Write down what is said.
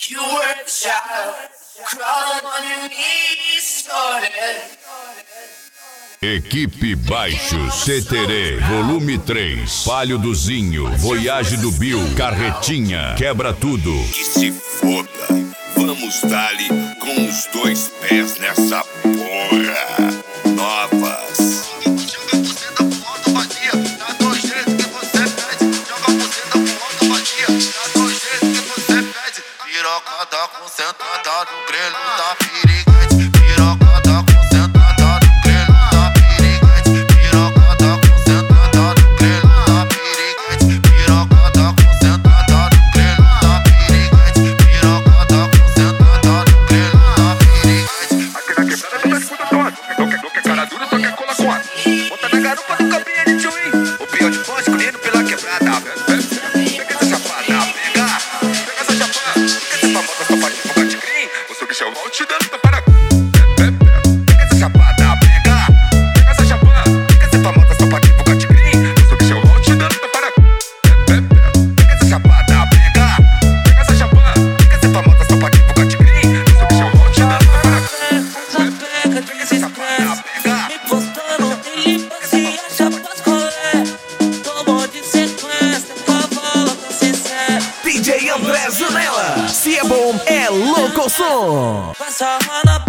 You were the child, crawling on your knees, started. Equipe Baixo, CTR, volume 3, Palio do Zinho, Voyage do Bill, Carretinha, Quebra Tudo. Que se foda, vamos dar-lhe com os dois pés nessa porra. Novas. Joga você da porta vazia, dá dois jeitos que você pede. Joga você da porta vazia, dá dois jeitos que você pede. Piroca tá concentrada no grelho da piriguete. Piroca tá concentrada no grelho da piriguete. Piroca tá concentrada no grelho da piriguete. Piroca tá concentrada no grelho da piriguete. Piroca tá concentrada no grelho da piriguete. Aqui na quebrada tu tá escuta toda. Não quer cara dura, só quer cola com a. Bota na garupa do cabrinha de tchuim. O pior de pós escolhido pela quebrada. Pega essa chapada, pega essa chapada. Essa famosa sapatinha pro gatigrim. O seu bichão vai te dando pra parar. Pega essa chapada, pega essa chapada. Essa famosa sapatinha pro gatigrim. O seu bichão vai te dando pra parar. Pega essa chapada, pega essa chapada. Essa famosa sapatinha pro gatigrim. O seu bichão vai te dando pra parar. Pega essa chapada, pega. Me postando, ele se acha pras colé. Tomou de sequência, cavalo tá sincero. DJ André Zanella, se é bom, é louco som. Passa a roda